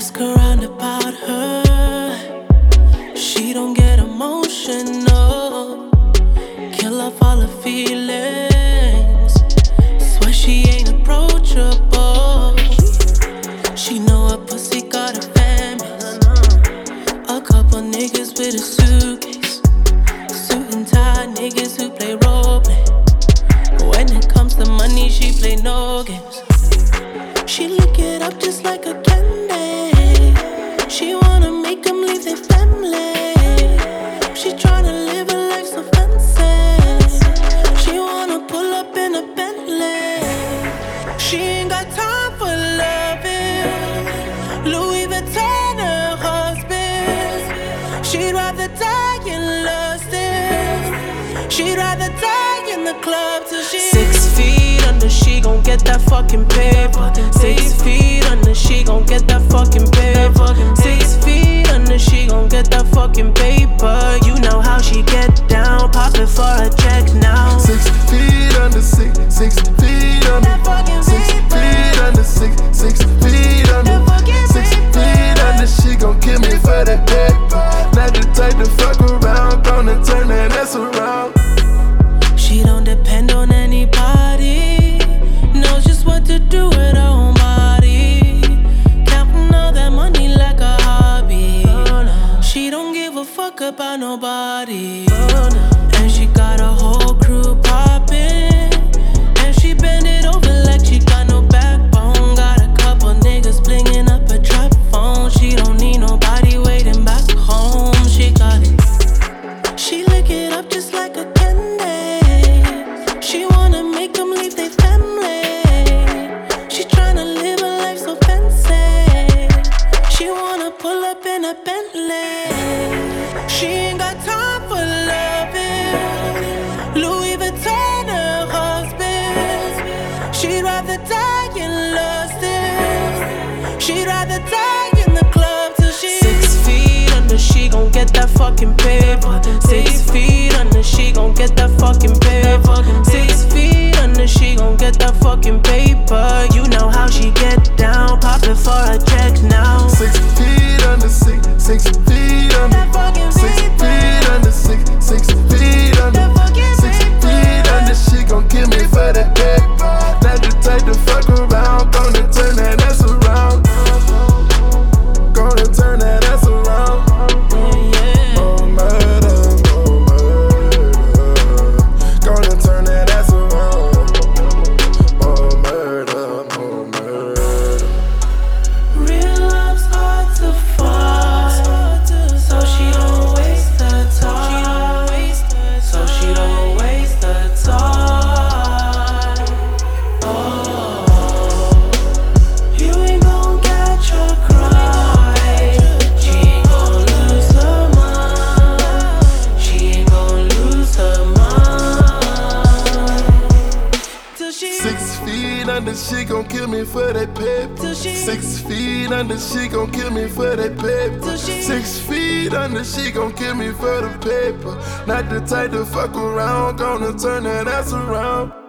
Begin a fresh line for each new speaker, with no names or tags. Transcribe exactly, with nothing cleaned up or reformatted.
Ask around about her, she don't get emotional. Kill off all her feelings, swear she ain't approachable. She know her pussy got a family, a couple niggas with a suitcase, suit and tie niggas who play roleplay. When it comes to money, she play no games. She lick it up just like a candy. She wanna make them leave their family. She tryna live a life so fancy. She wanna pull up in a Bentley. She ain't got time for loving. Louis Vuitton her husband. She'd rather die in lusting. She'd rather die in the club till she six feet under. She gon' get that fucking paper. Six feet under. She gon' get that fucking paper. Six feet under. She gon' get that fucking paper. You know how she get down. Pop it for a check now.
Six feet under. Six, six feet under. Six feet under. Six, six feet under. Six feet under. She gon' kill me for that paper. Not the type to fuck around. Gonna turn that ass around.
She don't depend on anybody. Knows just what to do with her own body. Counting all that money like a hobby. She don't give a fuck about nobody. And she got a whole crew poppin'. And she bend it over like she got no backbone. Got a couple niggas blingin' up a trap phone. She don't need nobody waiting back home. She got it. She lick it up just like a candy. She wanna make them leave their family. She tryna live a life so fancy. She wanna pull up in a Bentley. She ain't got time for loving. Louis Vuitton her husband. She'd rather die in lusting. She'd rather die in the club till she six feet under. She gon' get that fucking paper. Six feet under. She gon' get that fucking paper. Six feet under. She gon' get that fucking paper. You know how she get down. Pop it for a check now.
Six feet under. Six, six feet under. Six feet under. Six, six feet under. Six feet under. She gon' kill me for that paper. Not the type to fuck around. Gonna turn that ass around. Gonna turn that ass around. More murder, more murder. Gonna turn that ass around. More murder, more murder.
Real love's hard to find, so she don't waste her time. So she don't waste her time. Oh, you ain't gon' catch her cry. She ain't gon' lose her mind. She ain't gon' lose her mind. Till she
Six feet under, she gon' kill me for that paper.
Till she
Six feet under, she gon' kill me for that paper.
Till she
Six feet under, she gon' kill me for the paper. Not the type to fuck around, gonna turn that ass around.